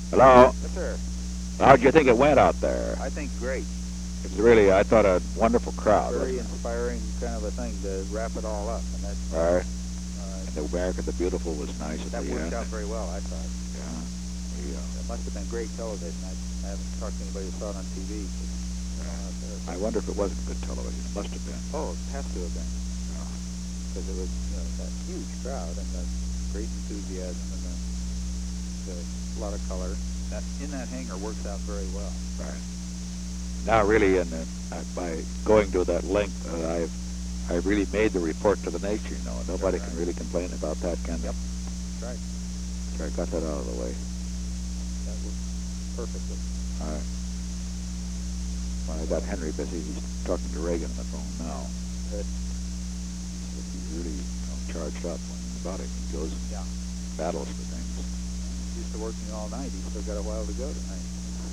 Hello? Yes, sir. How'd you think it went out there? I think great. It was really, I thought, a wonderful crowd. Very wasn't it? inspiring kind of a thing to wrap it all up. And that, All right. And the America the Beautiful was nice at that the worked end. out very well, I thought. Yeah. It must have been great television. I haven't talked to anybody who saw it on TV. I wonder if it wasn't good television. It must have been. Oh, it has to have been. Because it was that huge crowd and the great enthusiasm and a lot of color. That in that hangar works out very well. Right. Now, really, by going to that length, I've really made the report to the nation. Nobody can really complain about that, can they? Yep. That's right. So I got that out of the way. That worked perfectly. All right. Well, I got Henry busy. He's talking to Reagan on the phone now. Good. He's really charged up when he's about it. He goes and battles for things. He's used to working all night. He's still got a while to go tonight.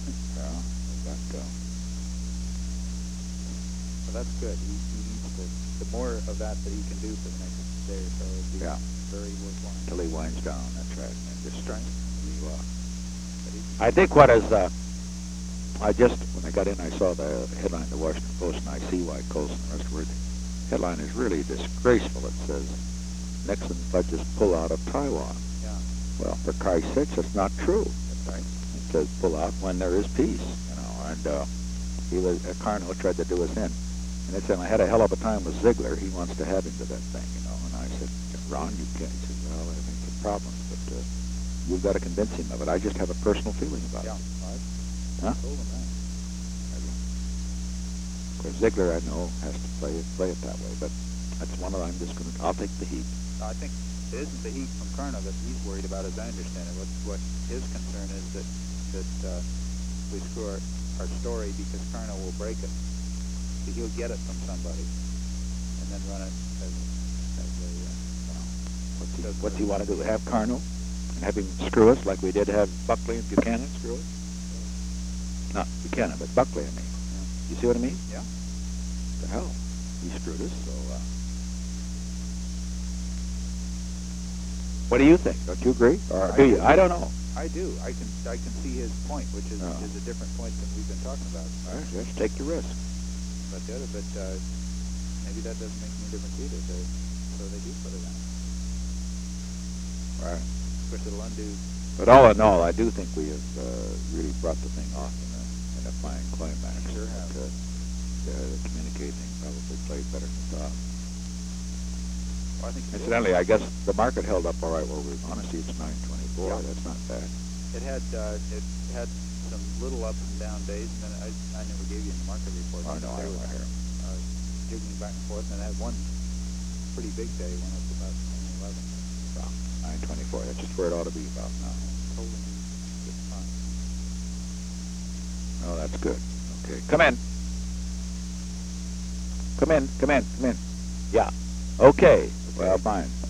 So that's good. He needs the more of that he can do for the next day or so would be very worthwhile. Until he winds down, that's right. And just Right. I think what is, when I got in, I saw the headline in the Washington Post, and I see why Colson and the rest of it. The headline is really disgraceful. It says, Nixon pledges pull out of Taiwan. Yeah. Well, for Christ's sakes, that's not true. That's right. It says pull out when there is peace, and Carnot tried to do us in. And they said, I had a hell of a time with Ziegler. He wants to have him to that thing, And I said, Ron, you can't. He said, well, I think it's a problem, but you've got to convince him of it. I just have a personal feeling about it. I told him that. Because Ziegler, I know, has to play it that way, but that's one of them. I'll take the heat. I think it isn't the heat from Carnot that he's worried about, as I understand it. What his concern is that we screw our story because Carnot will break it. So he'll get it from somebody and then run it as a... What's he want to do? Have Carnot and have him screw us like we did have Buckley and Buchanan screw us? Not Buchanan, but Buckley, I mean. You see what I mean? Yeah. The hell, he screwed us. So, what do you think? Don't you agree, or do you? I don't know. I do. I can see his point, which is a different point than we've been talking about. All right, just take the risk. But maybe that doesn't make any difference either. So they do put it on. Right. Of course, it'll undo. But all in all, I do think we have really brought the thing off in a fine climax. Sure have. The communicating probably played better than thought. Well, I think incidentally, I guess the market held up all right. Well, honestly, it's 924. Yeah. That's not bad. It had some little up and down days, and then I never gave you the market report. I know, I They don't were, hear. jiggling back and forth, and then I had one pretty big day when it was about 11. Well, 924. That's just where it ought to be about now. Totally good fun. Oh, that's good. Okay, come in. Come in. Yeah. Okay. Well, fine.